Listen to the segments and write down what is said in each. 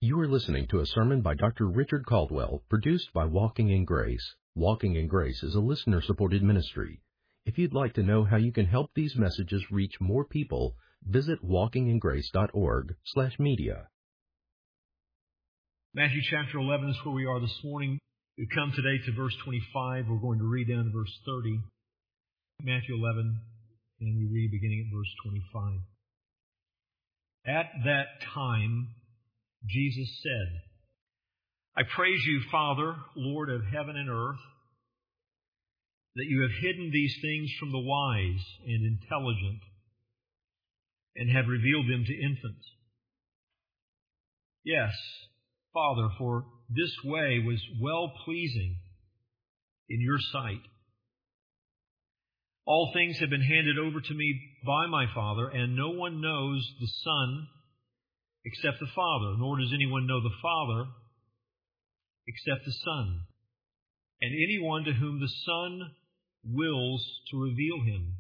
You are listening to a sermon by Dr. Richard Caldwell, produced by Walking in Grace. Walking in Grace is a listener-supported ministry. If you'd like to know how you can help these messages reach more people, visit walkingingrace.org/media. Matthew chapter 11 is where we are this morning. We come today to verse 25. We're going to read down to verse 30. Matthew 11, and we read beginning at verse 25. At that time, Jesus said, I praise you, Father, Lord of heaven and earth, that you have hidden these things from the wise and intelligent and have revealed them to infants. Yes, Father, for this way was well-pleasing in your sight. All things have been handed over to me by my Father, and no one knows the Son except the Father, nor does anyone know the Father except the Son, and anyone to whom the Son wills to reveal him.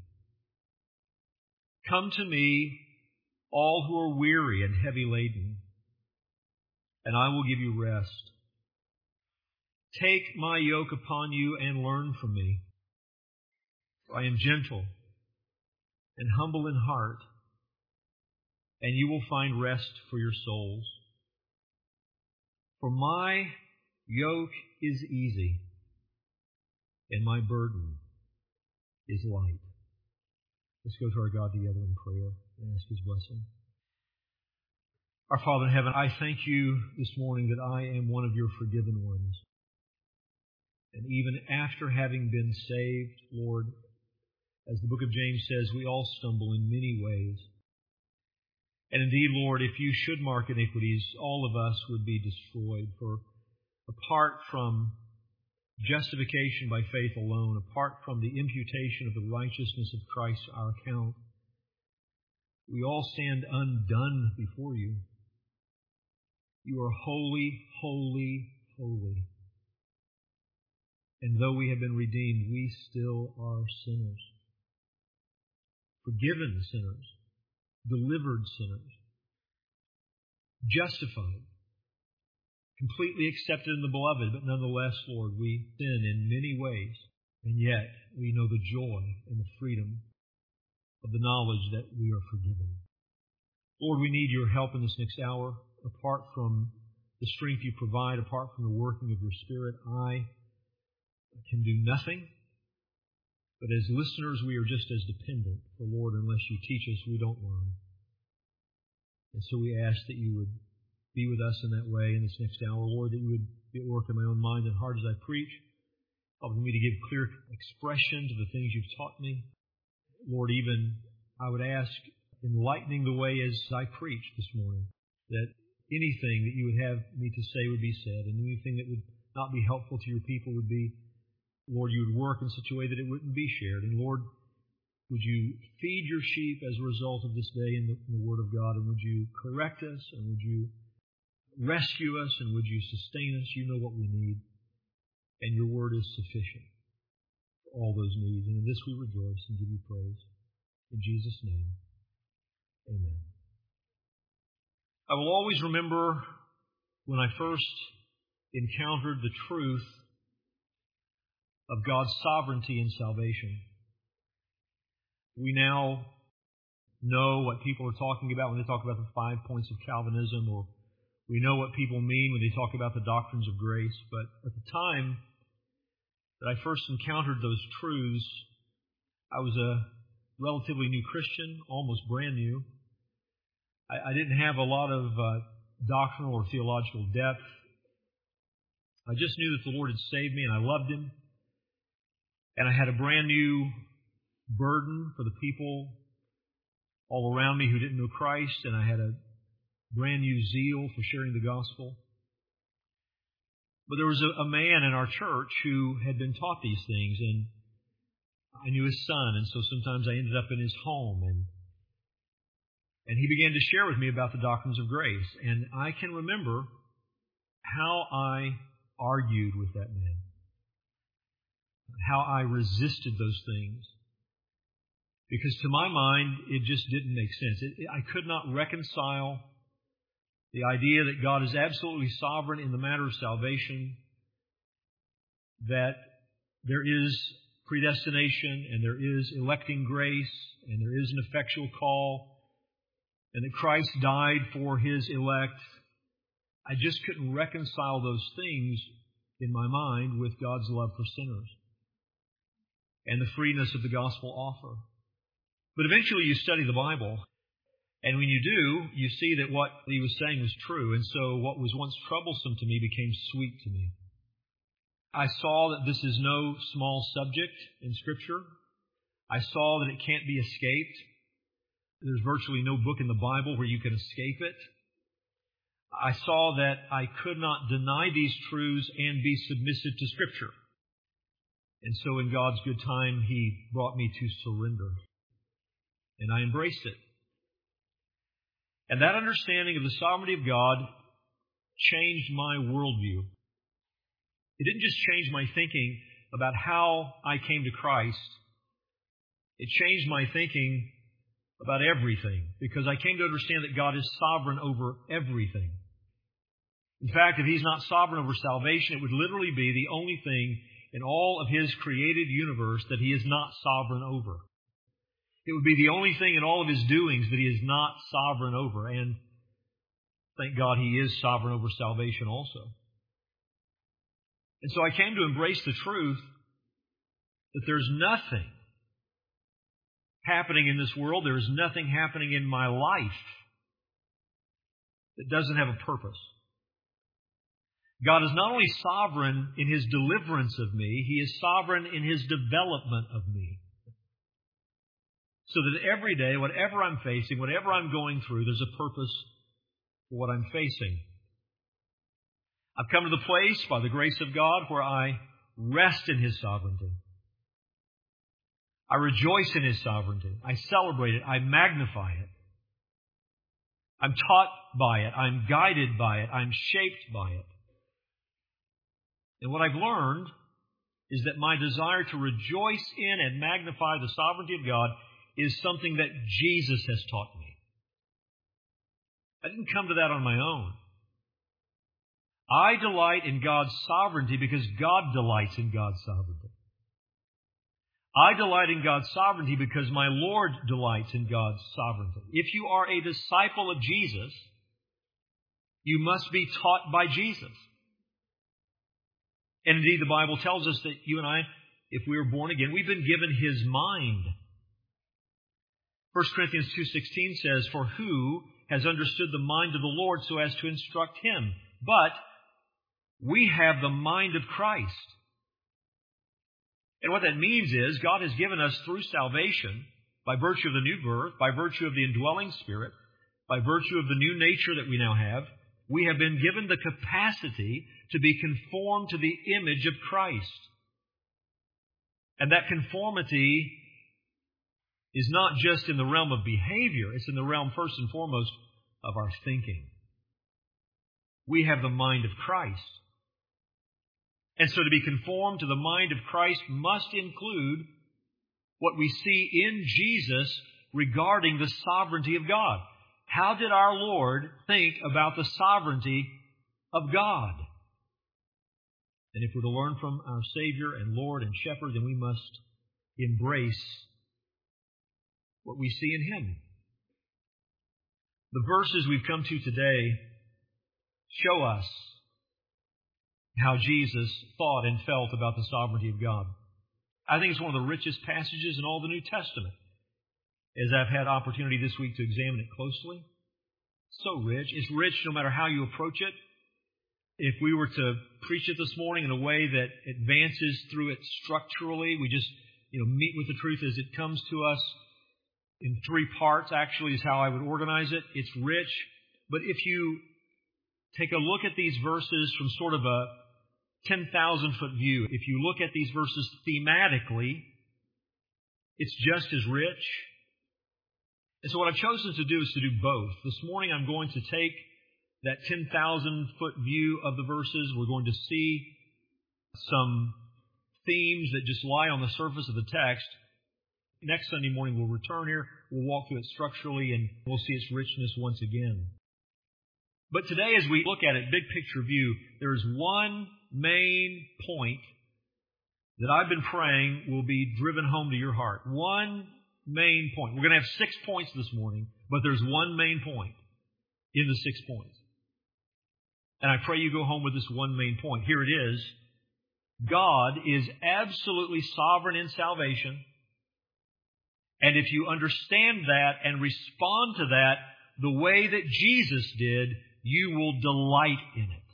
Come to me, all who are weary and heavy laden, and I will give you rest. Take my yoke upon you and learn from me. For I am gentle and humble in heart, and you will find rest for your souls. For my yoke is easy, and my burden is light. Let's go to our God together in prayer and ask His blessing. Our Father in heaven, I thank you this morning that I am one of your forgiven ones. And even after having been saved, Lord, as the book of James says, we all stumble in many ways. And indeed, Lord, if you should mark iniquities, all of us would be destroyed. For apart from justification by faith alone, apart from the imputation of the righteousness of Christ our account, we all stand undone before you. You are holy, holy, holy. And though we have been redeemed, we still are sinners. Forgiven sinners. Delivered sinners. Justified. Completely accepted in the Beloved, but nonetheless, Lord, we sin in many ways. And yet, we know the joy and the freedom of the knowledge that we are forgiven. Lord, we need your help in this next hour. Apart from the strength you provide, apart from the working of your Spirit, I can do nothing. But as listeners, we are just as dependent. For Lord, unless you teach us, we don't learn. And so we ask that you would be with us in that way in this next hour. Lord, that you would be at work in my own mind and heart as I preach, helping me to give clear expression to the things you've taught me. Lord, even I would ask, enlightening the way as I preach this morning, that anything that you would have me to say would be said, and anything that would not be helpful to your people would be, Lord, you would work in such a way that it wouldn't be shared. And Lord, would you feed your sheep as a result of this day in the Word of God, and would you correct us, and would you rescue us, and would you sustain us? You know what we need, and your Word is sufficient for all those needs. And in this we rejoice and give you praise. In Jesus' name, amen. I will always remember when I first encountered the truth of God's sovereignty in salvation. We now know what people are talking about when they talk about the 5 points of Calvinism, or we know what people mean when they talk about the doctrines of grace. But at the time that I first encountered those truths, I was a relatively new Christian, almost brand new. I didn't have a lot of doctrinal or theological depth. I just knew that the Lord had saved me and I loved Him. And I had a brand new burden for the people all around me who didn't know Christ, and I had a brand new zeal for sharing the gospel. But there was a man in our church who had been taught these things, and I knew his son, and so sometimes I ended up in his home, and he began to share with me about the doctrines of grace. And I can remember how I argued with that man, how I resisted those things. Because to my mind, it just didn't make sense. I could not reconcile The idea that God is absolutely sovereign in the matter of salvation, that there is predestination and there is electing grace and there is an effectual call, and that Christ died for His elect. I just couldn't reconcile those things in my mind with God's love for sinners and the freeness of the gospel offer. But eventually you study the Bible, and when you do, you see that what he was saying was true, and so what was once troublesome to me became sweet to me. I saw that this is no small subject in Scripture. I saw that it can't be escaped. There's virtually no book in the Bible where you can escape it. I saw that I could not deny these truths and be submissive to Scripture. And so in God's good time, He brought me to surrender. And I embraced it. And that understanding of the sovereignty of God changed my worldview. It didn't just change my thinking about how I came to Christ. It changed my thinking about everything, because I came to understand that God is sovereign over everything. In fact, if He's not sovereign over salvation, it would literally be the only thing in all of His created universe that He is not sovereign over. It would be the only thing in all of His doings that He is not sovereign over. And thank God He is sovereign over salvation also. And so I came to embrace the truth that there's nothing happening in this world, there is nothing happening in my life that doesn't have a purpose. God is not only sovereign in His deliverance of me, He is sovereign in His development of me. So that every day, whatever I'm facing, whatever I'm going through, there's a purpose for what I'm facing. I've come to the place, by the grace of God, where I rest in His sovereignty. I rejoice in His sovereignty. I celebrate it. I magnify it. I'm taught by it. I'm guided by it. I'm shaped by it. And what I've learned is that my desire to rejoice in and magnify the sovereignty of God is something that Jesus has taught me. I didn't come to that on my own. I delight in God's sovereignty because God delights in God's sovereignty. I delight in God's sovereignty because my Lord delights in God's sovereignty. If you are a disciple of Jesus, you must be taught by Jesus. And indeed, the Bible tells us that you and I, if we were born again, we've been given His mind. 1 Corinthians 2:16 says, "For who has understood the mind of the Lord so as to instruct him? But we have the mind of Christ." And what that means is God has given us through salvation, by virtue of the new birth, by virtue of the indwelling Spirit, by virtue of the new nature that we now have, we have been given the capacity to be conformed to the image of Christ. And that conformity is not just in the realm of behavior, it's in the realm first and foremost of our thinking. We have the mind of Christ. And so to be conformed to the mind of Christ must include what we see in Jesus regarding the sovereignty of God. How did our Lord think about the sovereignty of God? And if we're to learn from our Savior and Lord and Shepherd, then we must embrace what we see in Him. The verses we've come to today show us how Jesus thought and felt about the sovereignty of God. I think it's one of the richest passages in all the New Testament, as I've had opportunity this week to examine it closely. So rich. It's rich no matter how you approach it. If we were to preach it this morning in a way that advances through it structurally, we just meet with the truth as it comes to us in three parts, actually, is how I would organize it. It's rich. But if you take a look at these verses from sort of a 10,000-foot view, if you look at these verses thematically, it's just as rich. And so what I've chosen to do is to do both. This morning I'm going to take that 10,000-foot view of the verses. We're going to see some themes that just lie on the surface of the text. Next Sunday morning we'll return here, we'll walk through it structurally, and we'll see its richness once again. But today, as we look at it, big picture view, there is one main point that I've been praying will be driven home to your heart. One main point. We're going to have 6 points this morning, but there's one main point in the 6 points. And I pray you go home with this one main point. Here it is. God is absolutely sovereign in salvation. And if you understand that and respond to that the way that Jesus did, you will delight in it.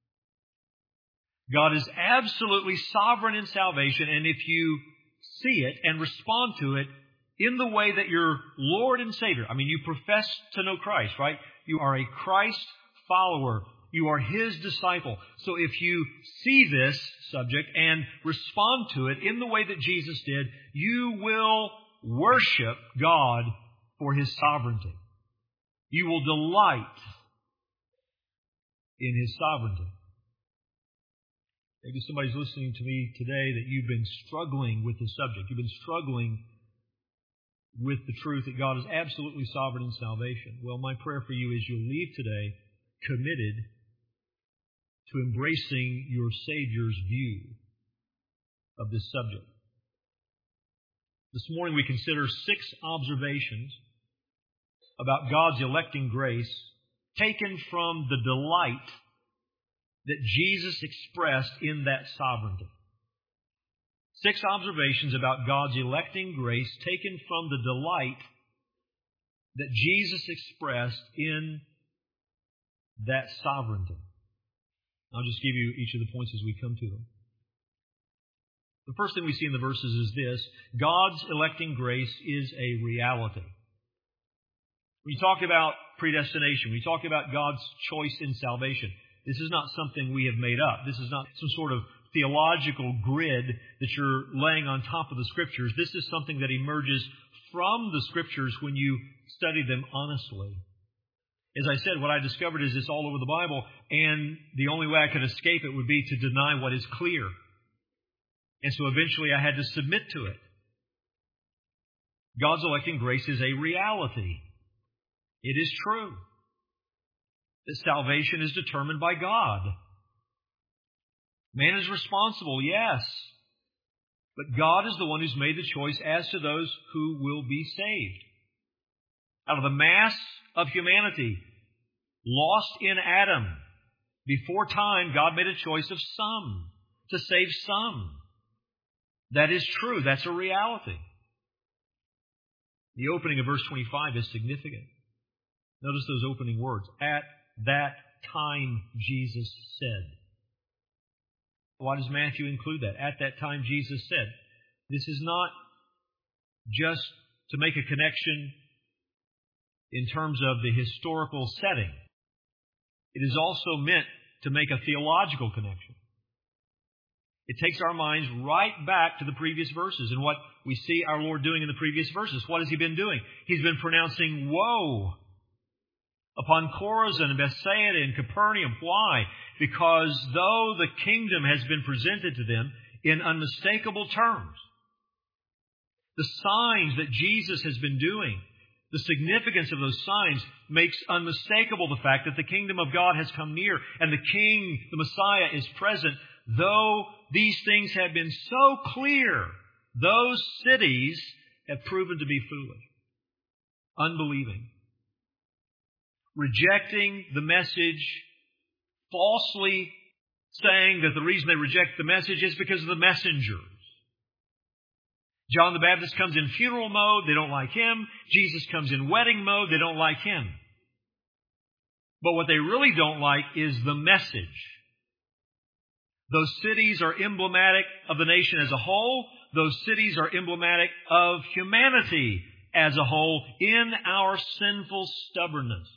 God is absolutely sovereign in salvation, and if you see it and respond to it in the way that your Lord and Savior, you profess to know Christ, right? You are a Christ follower. You are His disciple. So if you see this subject and respond to it in the way that Jesus did, you will worship God for His sovereignty. You will delight in His sovereignty. Maybe somebody's listening to me today that you've been struggling with this subject. You've been struggling with the truth that God is absolutely sovereign in salvation. Well, my prayer for you is you'll leave today committed to embracing your Savior's view of this subject. This morning we consider 6 observations about God's electing grace taken from the delight that Jesus expressed in that sovereignty. 6 observations about God's electing grace taken from the delight that Jesus expressed in that sovereignty. I'll just give you each of the points as we come to them. The first thing we see in the verses is this: God's electing grace is a reality. When you talk about predestination, when you talk about God's choice in salvation, this is not something we have made up. This is not some sort of theological grid that you're laying on top of the Scriptures. This is something that emerges from the Scriptures when you study them honestly. As I said, what I discovered is it's all over the Bible, and the only way I could escape it would be to deny what is clear. And so eventually I had to submit to it. God's electing grace is a reality. It is true that salvation is determined by God. Man is responsible, yes. But God is the one who's made the choice as to those who will be saved. Out of the mass of humanity, lost in Adam, before time, God made a choice of some, to save some. That is true. That's a reality. The opening of verse 25 is significant. Notice those opening words. At that time, Jesus said. Why does Matthew include that? At that time, Jesus said. This is not just to make a connection in terms of the historical setting. It is also meant to make a theological connection. It takes our minds right back to the previous verses and what we see our Lord doing in the previous verses. What has He been doing? He's been pronouncing woe upon Chorazin and Bethsaida and Capernaum. Why? Because though the kingdom has been presented to them in unmistakable terms, the signs that Jesus has been doing, the significance of those signs makes unmistakable the fact that the kingdom of God has come near and the King, the Messiah, is present. Though these things have been so clear, those cities have proven to be foolish, unbelieving, rejecting the message, falsely saying that the reason they reject the message is because of the messengers. John the Baptist comes in funeral mode, they don't like him. Jesus comes in wedding mode, they don't like him. But what they really don't like is the message. Those cities are emblematic of the nation as a whole. Those cities are emblematic of humanity as a whole in our sinful stubbornness.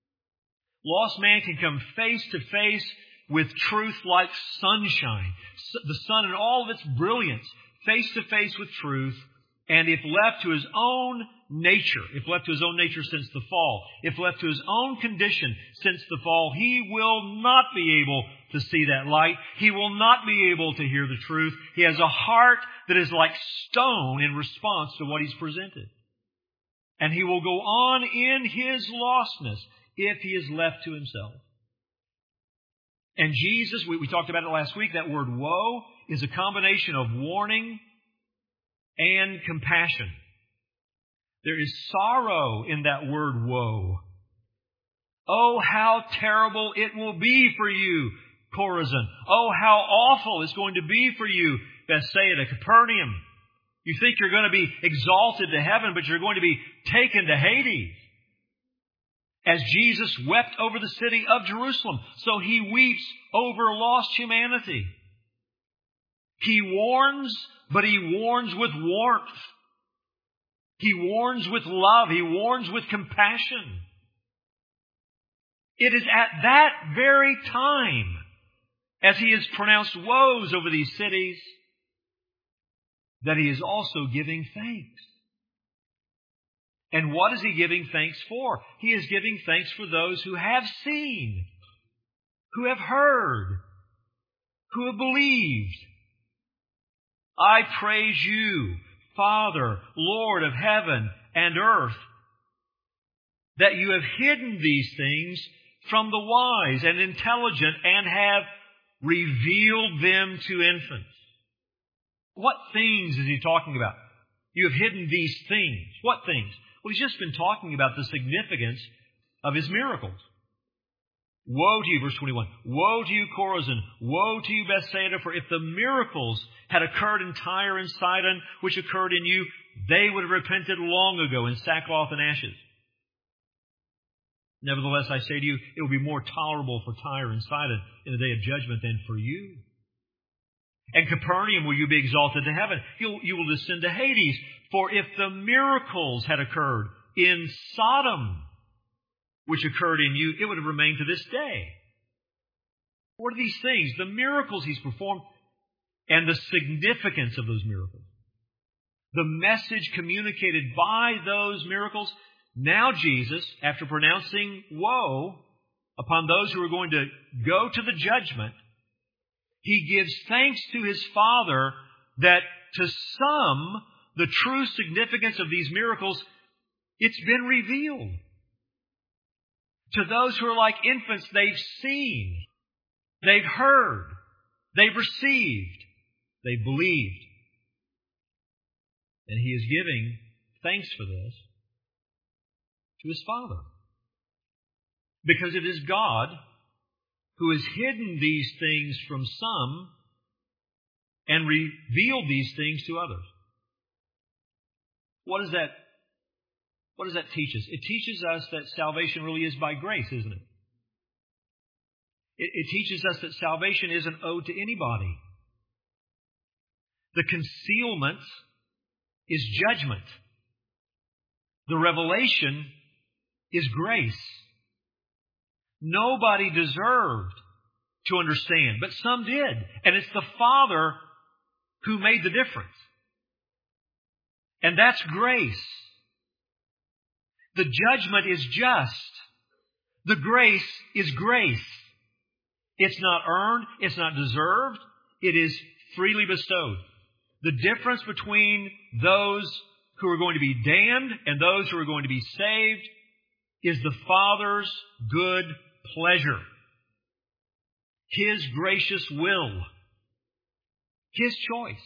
Lost man can come face to face with truth like sunshine. The sun in all of its brilliance, face to face with truth. And if left to his own nature, since the fall, if left to his own condition since the fall, he will not be able to see that light. He will not be able to hear the truth. He has a heart that is like stone in response to what he's presented. And he will go on in his lostness if he is left to himself. And Jesus, we talked about it last week, that word woe is a combination of warning and compassion. There is sorrow in that word woe. Oh, how terrible it will be for you, Chorazin. Oh, how awful it's going to be for you, Bethsaida, Capernaum. You think you're going to be exalted to heaven, but you're going to be taken to Hades. As Jesus wept over the city of Jerusalem, so He weeps over lost humanity. He warns, but He warns with warmth. He warns with love. He warns with compassion. It is at that very time, as He has pronounced woes over these cities, that He is also giving thanks. And what is He giving thanks for? He is giving thanks for those who have seen, who have heard, who have believed. I praise You, Father, Lord of heaven and earth, that You have hidden these things from the wise and intelligent and have revealed them to infants. What things is He talking about? You have hidden these things. What things? Well, He's just been talking about the significance of His miracles. Woe to you, verse 21. Woe to you, Chorazin. Woe to you, Bethsaida, for if the miracles had occurred in Tyre and Sidon, which occurred in you, they would have repented long ago in sackcloth and ashes. Nevertheless, I say to you, it will be more tolerable for Tyre and Sidon in the day of judgment than for you. And Capernaum, will you be exalted to heaven? You will descend to Hades. For if the miracles had occurred in Sodom, which occurred in you, it would have remained to this day. What are these things? The miracles He's performed and the significance of those miracles. The message communicated by those miracles. Now Jesus, after pronouncing woe upon those who are going to go to the judgment, He gives thanks to His Father that to some, the true significance of these miracles, it's been revealed. To those who are like infants, they've seen, they've heard, they've received, they've believed. And He is giving thanks for this to His Father. Because it is God who has hidden these things from some and revealed these things to others. What does that teach us? It teaches us that salvation really is by grace, isn't it? It teaches us that salvation isn't owed to anybody. The concealment is judgment. The revelation is grace. Nobody deserved to understand, but some did. And it's the Father who made the difference. And that's grace. The judgment is just. The grace is grace. It's not earned. It's not deserved. It is freely bestowed. The difference between those who are going to be damned and those who are going to be saved is the Father's good pleasure. His gracious will. His choice.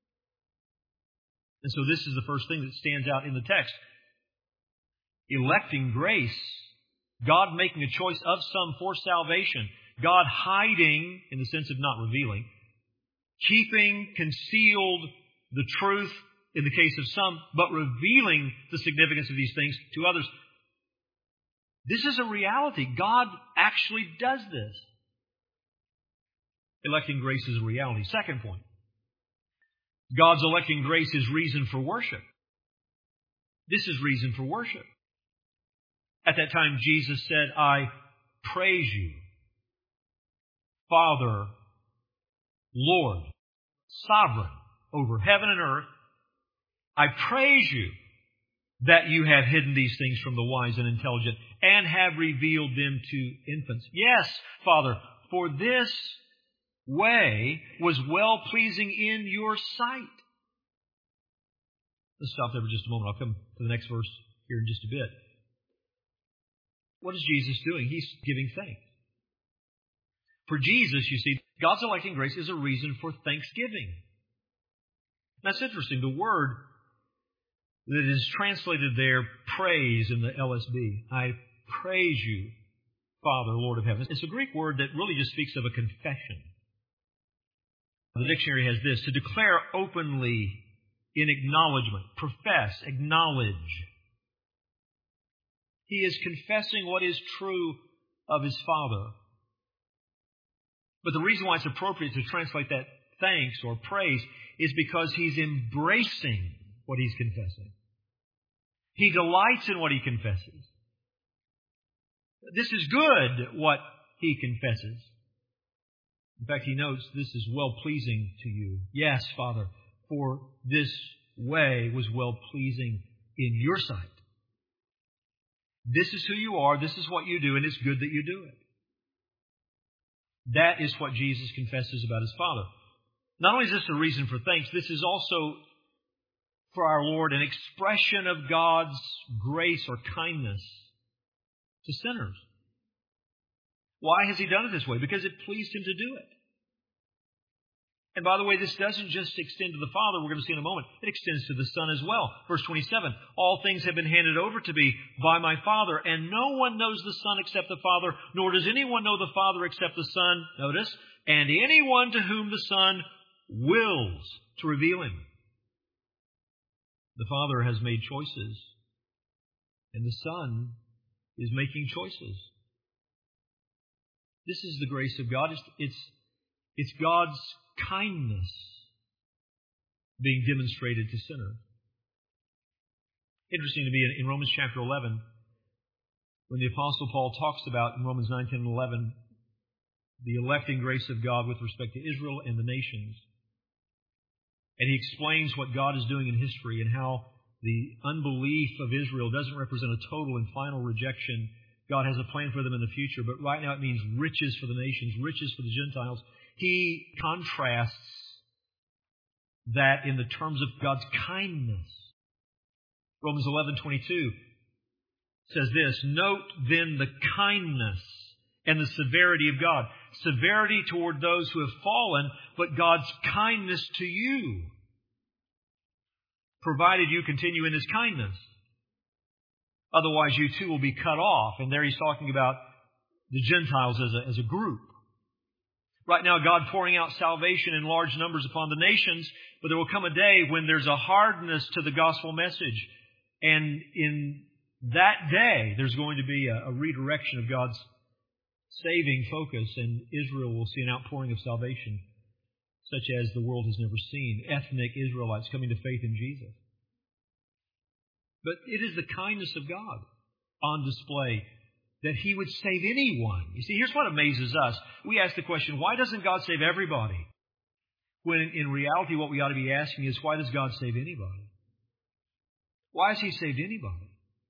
And so this is the first thing that stands out in the text. Electing grace. God making a choice of some for salvation. God hiding, in the sense of not revealing. Keeping concealed the truth in the case of some, but revealing the significance of these things to others. This is a reality. God actually does this. Electing grace is a reality. Second point. God's electing grace is reason for worship. This is reason for worship. At that time, Jesus said, I praise You, Father, Lord, sovereign over heaven and earth. I praise You that You have hidden these things from the wise and intelligent and have revealed them to infants. Yes, Father, for this way was well-pleasing in Your sight. Let's stop there for just a moment. I'll come to the next verse here in just a bit. What is Jesus doing? He's giving thanks. For Jesus, you see, God's electing grace is a reason for thanksgiving. That's interesting. The word that is translated there, praise, in the LSB. I praise you, Father, Lord of heaven. It's a Greek word that really just speaks of a confession. The dictionary has this: to declare openly in acknowledgement, profess, acknowledge. He is confessing what is true of his Father. But the reason why it's appropriate to translate that thanks or praise is because he's embracing what he's confessing. He delights in what he confesses. This is good, what he confesses. In fact, he notes, this is well-pleasing to you. Yes, Father, for this way was well-pleasing in your sight. This is who you are, this is what you do, and it's good that you do it. That is what Jesus confesses about his Father. Not only is this a reason for thanks, this is also, for our Lord, an expression of God's grace or kindness to sinners. Why has he done it this way? Because it pleased him to do it. And by the way, this doesn't just extend to the Father, we're going to see in a moment. It extends to the Son as well. Verse 27, all things have been handed over to me by my Father, and no one knows the Son except the Father, nor does anyone know the Father except the Son, notice, and anyone to whom the Son wills to reveal him. The Father has made choices, and the Son is making choices. This is the grace of God. It's God's kindness being demonstrated to sinners. Interesting to me, in Romans chapter 11, when the Apostle Paul talks about, in Romans 9, 10, and 11, the electing grace of God with respect to Israel and the nations. And he explains what God is doing in history and how the unbelief of Israel doesn't represent a total and final rejection. God has a plan for them in the future, but right now it means riches for the nations, riches for the Gentiles. He contrasts that in the terms of God's kindness. Romans 11:22 says this, note then the kindness and the severity of God. Severity toward those who have fallen, but God's kindness to you, provided you continue in his kindness. Otherwise, you too will be cut off. And there he's talking about the Gentiles as a group. Right now, God pouring out salvation in large numbers upon the nations, but there will come a day when there's a hardness to the gospel message. And in that day, there's going to be a redirection of God's saving focus, and Israel will see an outpouring of salvation such as the world has never seen. Ethnic Israelites coming to faith in Jesus. But it is the kindness of God on display that he would save anyone. You see, here's what amazes us. We ask the question, why doesn't God save everybody? When in reality what we ought to be asking is, why does God save anybody? Why has he saved anybody?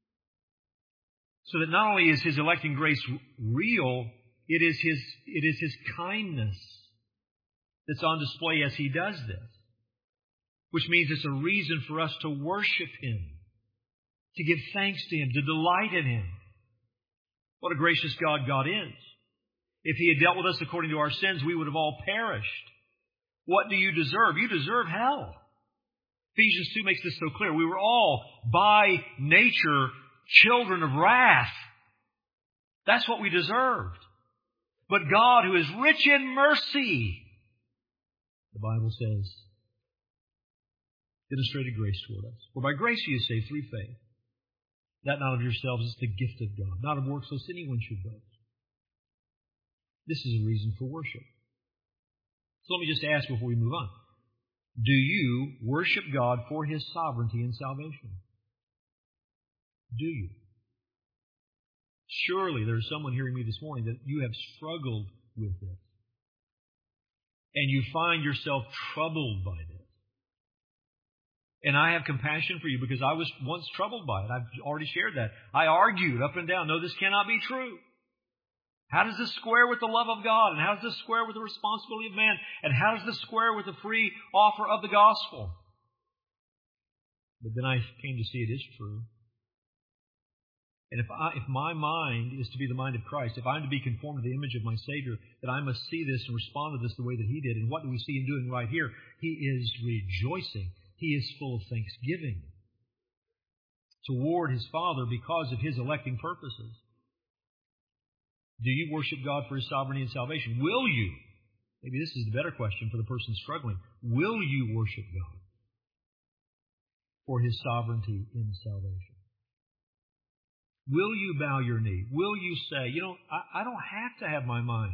So that not only is his electing grace real, it is his kindness that's on display as he does this. Which means it's a reason for us to worship him, to give thanks to him, to delight in him. What a gracious God God is. If he had dealt with us according to our sins, we would have all perished. What do you deserve? You deserve hell. Ephesians 2 makes this so clear. We were all, by nature, children of wrath. That's what we deserved. But God, who is rich in mercy, the Bible says, demonstrated grace toward us. For by grace you are saved through faith. That not of yourselves is the gift of God, not of works lest anyone should boast. This is a reason for worship. So let me just ask before we move on. Do you worship God for his sovereignty and salvation? Do you? Surely there is someone hearing me this morning that you have struggled with this. And you find yourself troubled by this. And I have compassion for you because I was once troubled by it. I've already shared that. I argued up and down, no, this cannot be true. How does this square with the love of God? And how does this square with the responsibility of man? And how does this square with the free offer of the gospel? But then I came to see it is true. And if my mind is to be the mind of Christ, if I'm to be conformed to the image of my Savior, then I must see this and respond to this the way that He did. And what do we see Him doing right here? He is rejoicing. He is full of thanksgiving toward His Father because of His electing purposes. Do you worship God for His sovereignty and salvation? Will you? Maybe this is the better question for the person struggling. Will you worship God for His sovereignty in salvation? Will you bow your knee? Will you say, I don't have to have my mind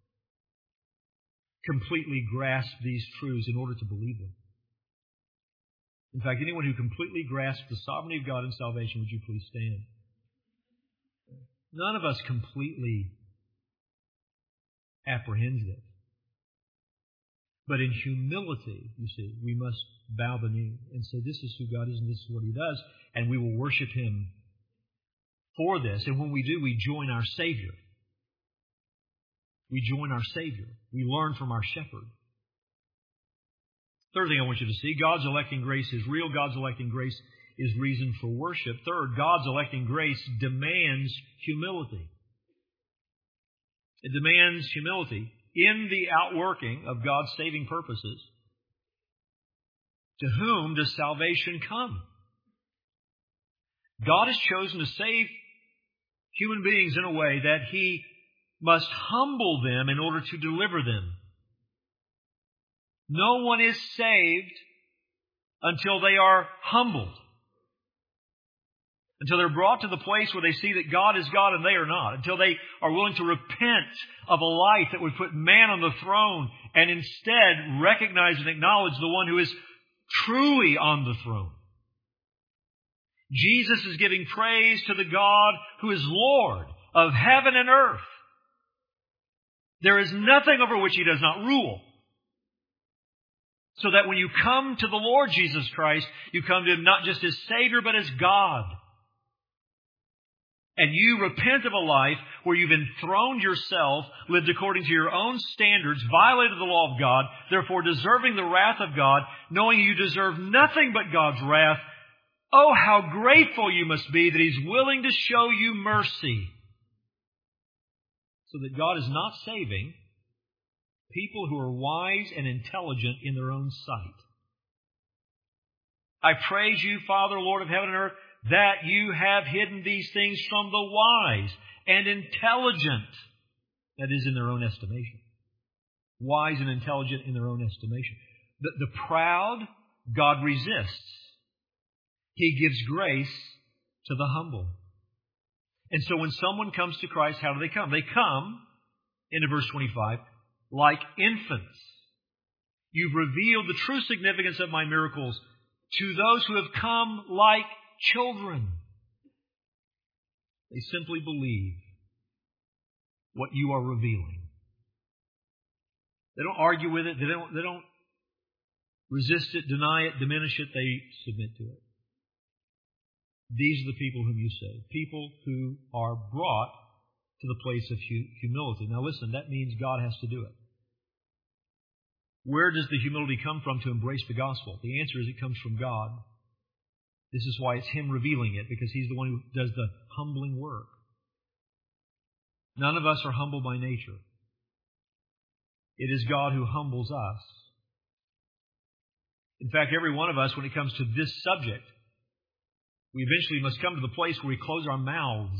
completely grasp these truths in order to believe them? In fact, anyone who completely grasps the sovereignty of God in salvation, would you please stand? None of us completely apprehends this. But in humility, you see, we must bow the knee and say, this is who God is and this is what He does, and we will worship Him for this. And when we do, we join our Savior. We join our Savior. We learn from our Shepherd. Third thing I want you to see, God's electing grace is real. God's electing grace is reason for worship. Third, God's electing grace demands humility. It demands humility in the outworking of God's saving purposes. To whom does salvation come? God has chosen to save human beings in a way that He must humble them in order to deliver them. No one is saved until they are humbled. Until they're brought to the place where they see that God is God and they are not. Until they are willing to repent of a life that would put man on the throne and instead recognize and acknowledge the one who is truly on the throne. Jesus is giving praise to the God who is Lord of heaven and earth. There is nothing over which He does not rule. So that when you come to the Lord Jesus Christ, you come to Him not just as Savior, but as God. And you repent of a life where you've enthroned yourself, lived according to your own standards, violated the law of God, therefore deserving the wrath of God, knowing you deserve nothing but God's wrath. Oh, how grateful you must be that He's willing to show you mercy. So that God is not saving people who are wise and intelligent in their own sight. I praise You, Father, Lord of heaven and earth, that You have hidden these things from the wise and intelligent. That is, in their own estimation. Wise and intelligent in their own estimation. The proud, God resists. He gives grace to the humble. And so when someone comes to Christ, how do they come? They come, into verse 25, like infants. You've revealed the true significance of My miracles to those who have come like children. They simply believe what You are revealing. They don't argue with it. They don't resist it, deny it, diminish it. They submit to it. These are the people whom You save. People who are brought to the place of humility. Now listen, that means God has to do it. Where does the humility come from to embrace the gospel? The answer is it comes from God. This is why it's Him revealing it, because He's the one who does the humbling work. None of us are humble by nature. It is God who humbles us. In fact, every one of us, when it comes to this subject, we eventually must come to the place where we close our mouths.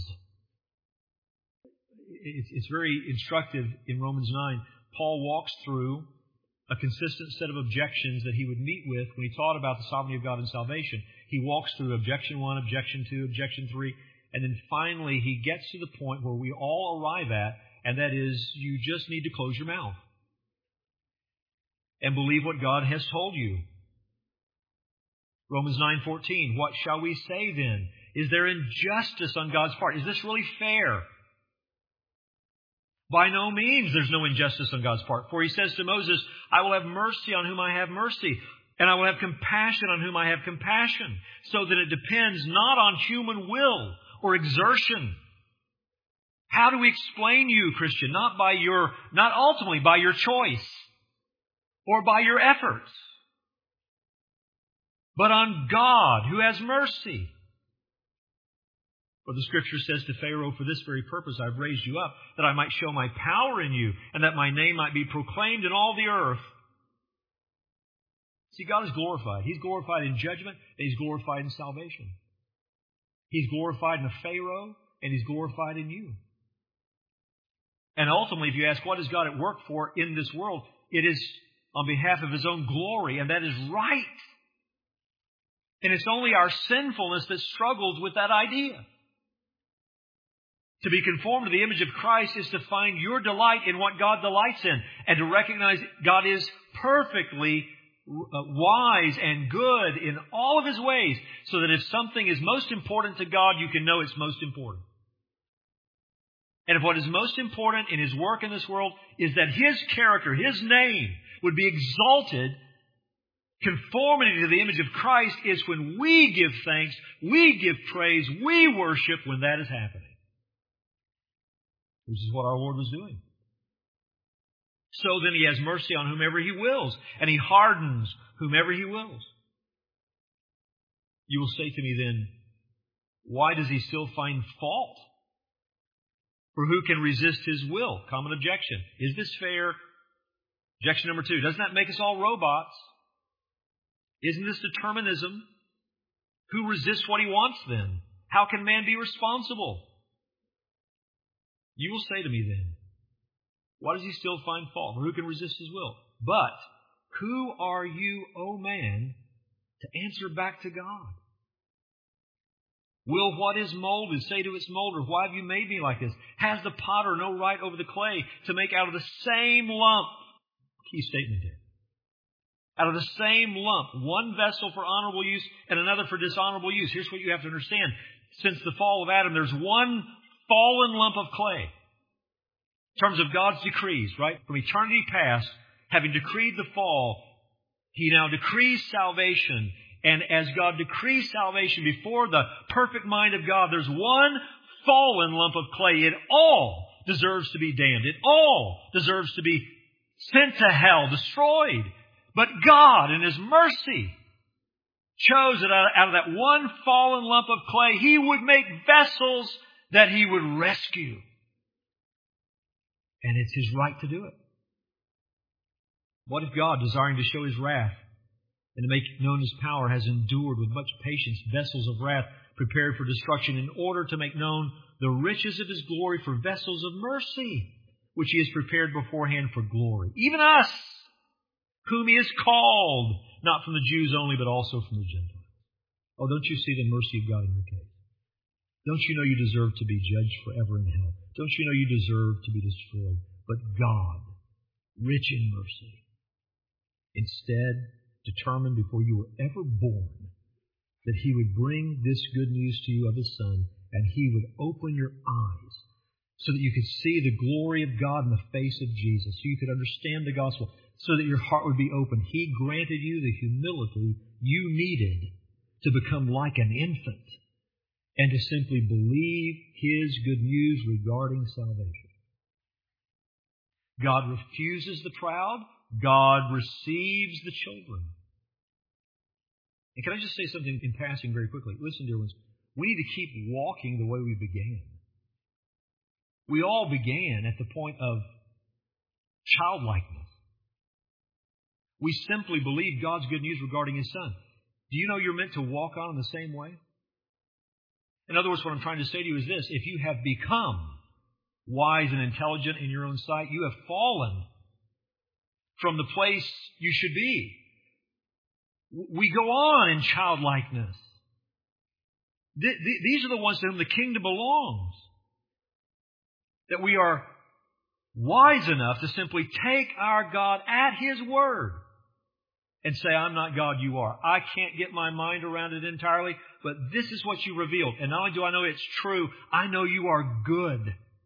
It's very instructive in Romans 9. Paul walks through a consistent set of objections that he would meet with when he taught about the sovereignty of God and salvation. He walks through objection 1, objection 2, objection 3, and then finally he gets to the point where we all arrive at, and that is, you just need to close your mouth and believe what God has told you. Romans 9:14, what shall we say then? Is there injustice on God's part? Is this really fair? By no means there's no injustice on God's part. For He says to Moses, I will have mercy on whom I have mercy, and I will have compassion on whom I have compassion, so that it depends not on human will or exertion. How do we explain you, Christian? Not ultimately by your choice or by your efforts, but on God who has mercy. For the Scripture says to Pharaoh, for this very purpose I've raised you up, that I might show my power in you, and that my name might be proclaimed in all the earth. See, God is glorified. He's glorified in judgment, and He's glorified in salvation. He's glorified in a Pharaoh, and He's glorified in you. And ultimately, if you ask, what is God at work for in this world? It is on behalf of His own glory, and that is right. And it's only our sinfulness that struggles with that idea. To be conformed to the image of Christ is to find your delight in what God delights in, and to recognize God is perfectly wise and good in all of His ways, so that if something is most important to God, you can know it's most important. And if what is most important in His work in this world is that His character, His name, would be exalted, conformity to the image of Christ is when we give thanks, we give praise, we worship when that is happening. Which is what our Lord was doing. So then He has mercy on whomever He wills, and He hardens whomever He wills. You will say to me then, why does He still find fault? For who can resist His will? Common objection. Is this fair? Objection number 2. Doesn't that make us all robots? Isn't this determinism? Who resists what He wants then? How can man be responsible? You will say to me then, why does He still find fault? For who can resist His will? But who are you, O man, to answer back to God? Will what is molded say to its molder, why have you made me like this? Has the potter no right over the clay to make out of the same lump? Key statement here. Out of the same lump, one vessel for honorable use and another for dishonorable use. Here's what you have to understand. Since the fall of Adam, there's one fallen lump of clay. In terms of God's decrees, right? From eternity past, having decreed the fall, He now decrees salvation. And as God decrees salvation before the perfect mind of God, there's one fallen lump of clay. It all deserves to be damned. It all deserves to be sent to hell, destroyed. But God, in His mercy, chose that out of that one fallen lump of clay, He would make vessels that He would rescue. And it's His right to do it. What if God, desiring to show His wrath and to make known His power, has endured with much patience vessels of wrath prepared for destruction, in order to make known the riches of His glory for vessels of mercy, which He has prepared beforehand for glory? Even us, whom He has called, not from the Jews only, but also from the Gentiles. Oh, don't you see the mercy of God in your case? Don't you know you deserve to be judged forever in hell? Don't you know you deserve to be destroyed? But God, rich in mercy, instead determined before you were ever born that He would bring this good news to you of His Son, and He would open your eyes so that you could see the glory of God in the face of Jesus, so you could understand the gospel, so that your heart would be open. He granted you the humility you needed to become like an infant and to simply believe His good news regarding salvation. God refuses the proud. God receives the children. And can I just say something in passing very quickly? Listen, dear ones, we need to keep walking the way we began. We all began at the point of childlikeness. We simply believed God's good news regarding His Son. Do you know you're meant to walk on in the same way? In other words, what I'm trying to say to you is this. If you have become wise and intelligent in your own sight, you have fallen from the place you should be. We go on in childlikeness. These are the ones to whom the kingdom belongs. That we are wise enough to simply take our God at His word and say, I'm not God, you are. I can't get my mind around it entirely, but this is what you revealed. And not only do I know it's true, I know you are good.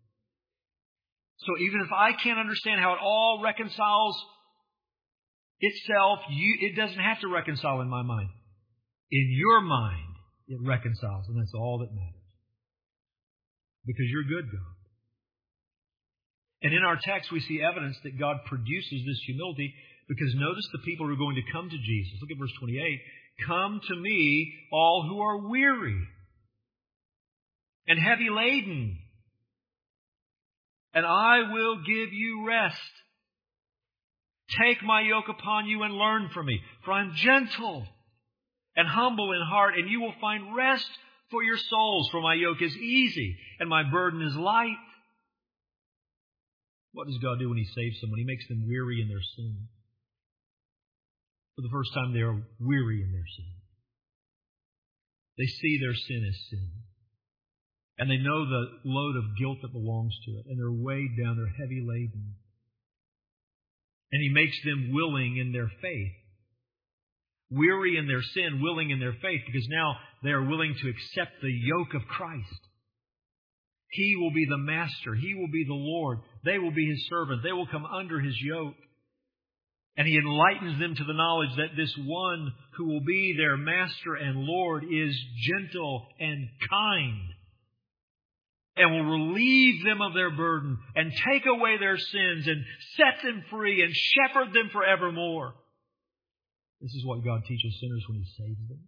So even if I can't understand how it all reconciles itself, it doesn't have to reconcile in my mind. In your mind, it reconciles, and that's all that matters. Because you're good, God. And in our text, we see evidence that God produces this humility, because notice the people who are going to come to Jesus. Look at verse 28. Come to me, all who are weary and heavy laden, and I will give you rest. Take my yoke upon you and learn from me, for I am gentle and humble in heart, and you will find rest for your souls, for my yoke is easy and my burden is light. What does God do when He saves someone? He makes them weary in their sin. For the first time, they are weary in their sin. They see their sin as sin. And they know the load of guilt that belongs to it. And they're weighed down, they're heavy laden. And He makes them willing in their faith. Weary in their sin, willing in their faith, because now they are willing to accept the yoke of Christ. He will be the master. He will be the Lord. They will be His servant. They will come under His yoke. And He enlightens them to the knowledge that this one who will be their master and Lord is gentle and kind, and will relieve them of their burden and take away their sins and set them free and shepherd them forevermore. This is what God teaches sinners when He saves them.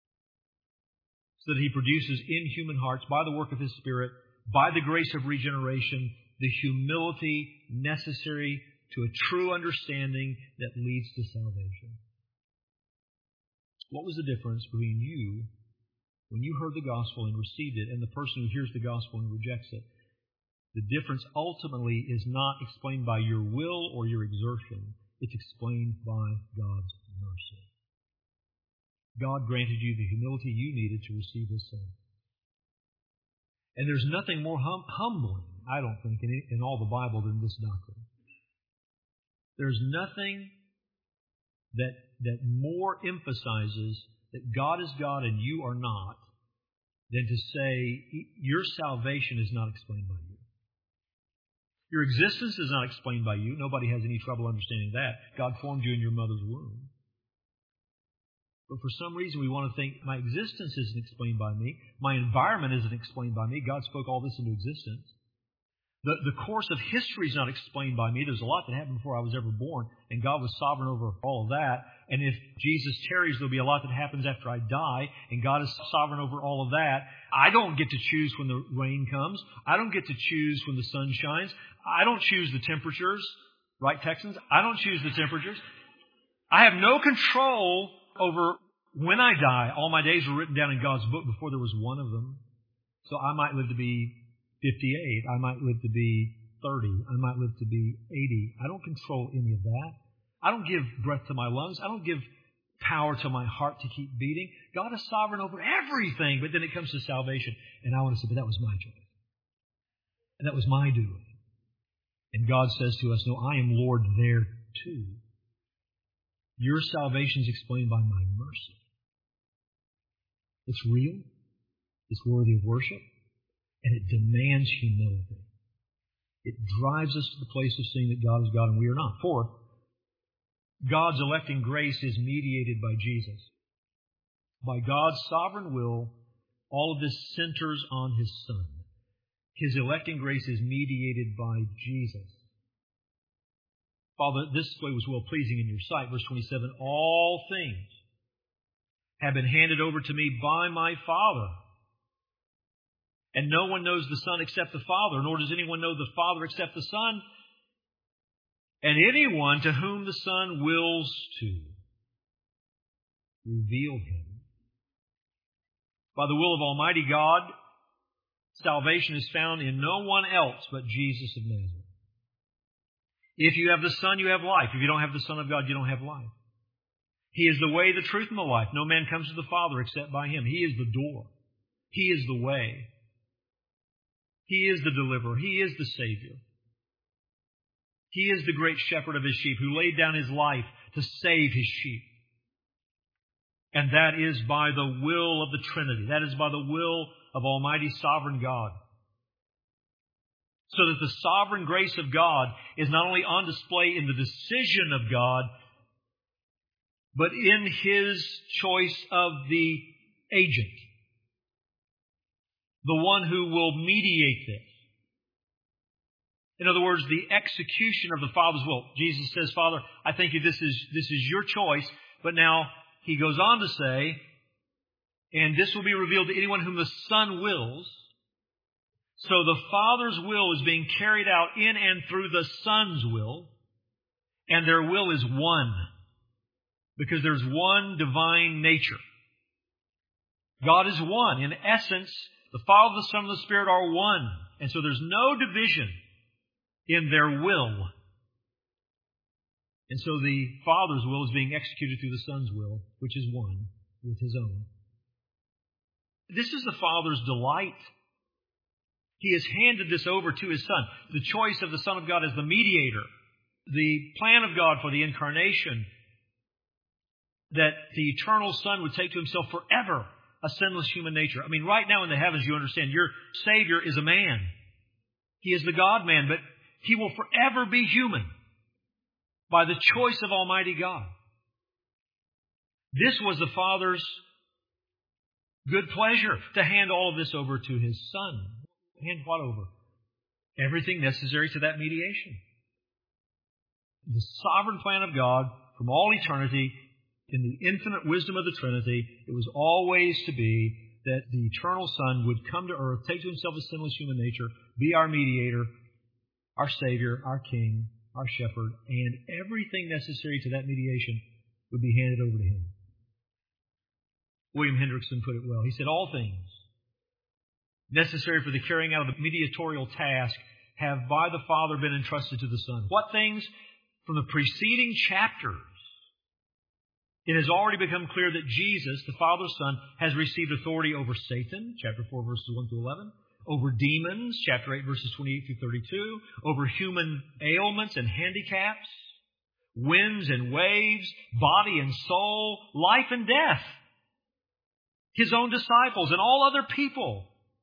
So that He produces in human hearts, by the work of His Spirit, by the grace of regeneration, the humility necessary to a true understanding that leads to salvation. What was the difference between you when you heard the gospel and received it and the person who hears the gospel and rejects it? The difference ultimately is not explained by your will or your exertion. It's explained by God's mercy. God granted you the humility you needed to receive His Son. And there's nothing more humbling, I don't think, in all the Bible than this doctrine. There's nothing that more emphasizes that God is God and you are not than to say your salvation is not explained by you. Your existence is not explained by you. Nobody has any trouble understanding that. God formed you in your mother's womb. But for some reason we want to think my existence isn't explained by me. My environment isn't explained by me. God spoke all this into existence. The course of history is not explained by me. There's a lot that happened before I was ever born, and God was sovereign over all of that. And if Jesus tarries, there'll be a lot that happens after I die, and God is sovereign over all of that. I don't get to choose when the rain comes. I don't get to choose when the sun shines. I don't choose the temperatures. Right, Texans? I don't choose the temperatures. I have no control over when I die. All my days were written down in God's book before there was one of them. So I might live to be 58. I might live to be 30. I might live to be 80. I don't control any of that. I don't give breath to my lungs. I don't give power to my heart to keep beating. God is sovereign over everything, but then it comes to salvation. And I want to say, but that was my choice. And that was my doing. And God says to us, no, I am Lord there too. Your salvation is explained by my mercy. It's real. It's worthy of worship. And it demands humility. It drives us to the place of seeing that God is God and we are not. Fourth, God's electing grace is mediated by Jesus. By God's sovereign will, all of this centers on His Son. His electing grace is mediated by Jesus. Father, this way was well-pleasing in your sight. Verse 27, all things have been handed over to me by my Father. And no one knows the Son except the Father, nor does anyone know the Father except the Son, and anyone to whom the Son wills to reveal Him. By the will of Almighty God, salvation is found in no one else but Jesus of Nazareth. If you have the Son, you have life. If you don't have the Son of God, you don't have life. He is the way, the truth, and the life. No man comes to the Father except by Him. He is the door. He is the way. He is the deliverer. He is the Savior. He is the great shepherd of His sheep who laid down His life to save His sheep. And that is by the will of the Trinity. That is by the will of Almighty Sovereign God. So that the sovereign grace of God is not only on display in the decision of God, but in His choice of the agent. The one who will mediate this. In other words, the execution of the Father's will. Jesus says, Father, I thank you, this is your choice. But now He goes on to say, and this will be revealed to anyone whom the Son wills. So the Father's will is being carried out in and through the Son's will, and their will is one, because there's one divine nature. God is one. In essence, the Father, the Son, and the Spirit are one. And so there's no division in their will. And so the Father's will is being executed through the Son's will, which is one with His own. This is the Father's delight. He has handed this over to His Son. The choice of the Son of God as the mediator. The plan of God for the incarnation. That the eternal Son would take to Himself forever a sinless human nature. I mean, right now in the heavens, you understand, your Savior is a man. He is the God-man, but He will forever be human by the choice of Almighty God. This was the Father's good pleasure, to hand all of this over to His Son. Hand what over? Everything necessary to that mediation. The sovereign plan of God from all eternity, in the infinite wisdom of the Trinity, it was always to be that the eternal Son would come to earth, take to Himself a sinless human nature, be our mediator, our Savior, our King, our Shepherd, and everything necessary to that mediation would be handed over to Him. William Hendrickson put it well. He said, all things necessary for the carrying out of the mediatorial task have by the Father been entrusted to the Son. What things? From the preceding chapters, it has already become clear that Jesus, the Father's Son, has received authority over Satan, chapter 4, verses 1 through 11, over demons, chapter 8, verses 28 through 32, over human ailments and handicaps, winds and waves, body and soul, life and death, His own disciples and all other people,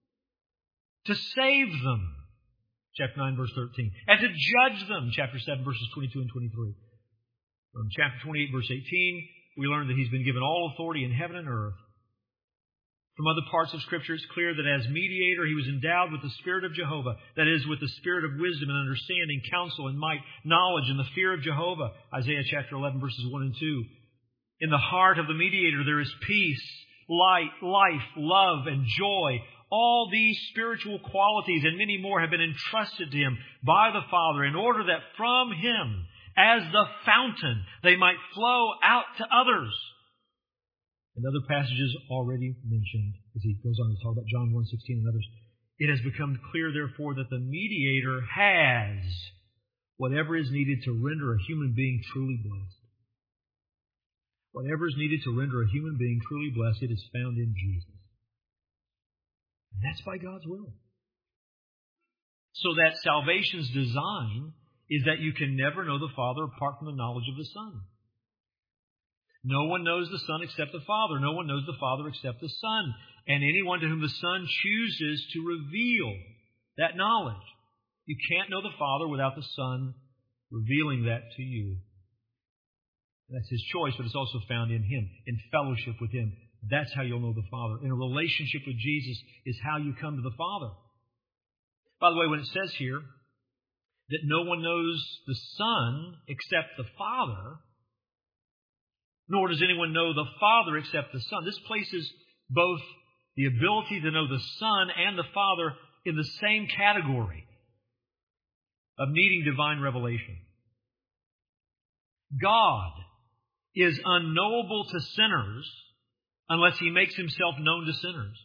to save them, chapter 9, verse 13, and to judge them, chapter 7, verses 22 and 23. From chapter 28, verse 18, we learn that He's been given all authority in heaven and earth. From other parts of Scripture, it's clear that as mediator, He was endowed with the Spirit of Jehovah, that is, with the spirit of wisdom and understanding, counsel and might, knowledge and the fear of Jehovah, Isaiah chapter 11, verses 1 and 2. In the heart of the mediator, there is peace, light, life, love, and joy. All these spiritual qualities and many more have been entrusted to Him by the Father in order that from Him, as the fountain, they might flow out to others. And other passages already mentioned, as he goes on to talk about John 1:16 and others. It has become clear, therefore, that the mediator has whatever is needed to render a human being truly blessed. Whatever is needed to render a human being truly blessed, it is found in Jesus. And that's by God's will. So that salvation's design is that you can never know the Father apart from the knowledge of the Son. No one knows the Son except the Father. No one knows the Father except the Son. And anyone to whom the Son chooses to reveal that knowledge. You can't know the Father without the Son revealing that to you. That's His choice, but it's also found in Him, in fellowship with Him. That's how you'll know the Father. In a relationship with Jesus is how you come to the Father. By the way, when it says here that no one knows the Son except the Father, nor does anyone know the Father except the Son. This places both the ability to know the Son and the Father in the same category of needing divine revelation. God is unknowable to sinners unless He makes Himself known to sinners.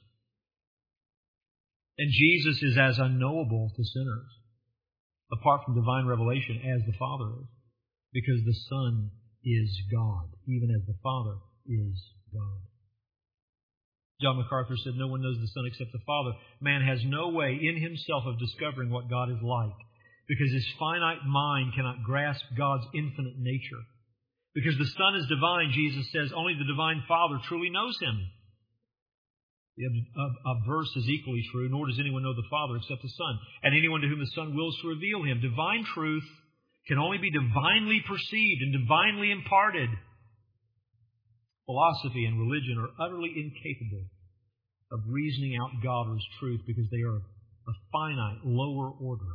And Jesus is as unknowable to sinners, apart from divine revelation, as the Father is, because the Son is God, even as the Father is God. John MacArthur said, no one knows the Son except the Father. Man has no way in himself of discovering what God is like, because his finite mind cannot grasp God's infinite nature. Because the Son is divine, Jesus says, only the divine Father truly knows Him. The verse is equally true, nor does anyone know the Father except the Son, and anyone to whom the Son wills to reveal Him. Divine truth can only be divinely perceived and divinely imparted. Philosophy and religion are utterly incapable of reasoning out God or His truth because they are a finite, lower order.